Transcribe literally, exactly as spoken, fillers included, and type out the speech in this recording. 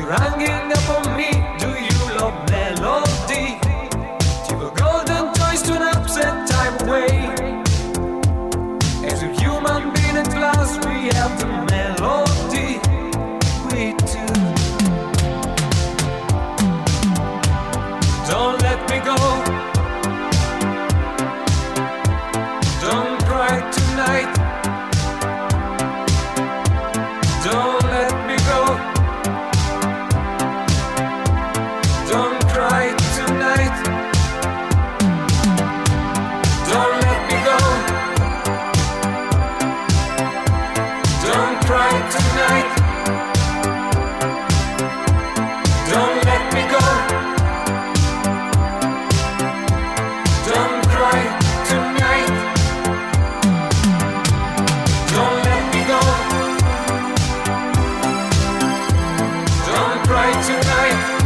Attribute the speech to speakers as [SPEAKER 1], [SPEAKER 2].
[SPEAKER 1] You're hanging up on me. Do you love melody? Give a golden toys to an upset time away. As a human being at last, we have the melody. We do. Don't let me go. Don't cry tonight. Don't let me go. Don't cry tonight. Don't let me go. Don't cry tonight. Don't let me go. Don't cry tonight. Don't let me go. Don't cry tonight.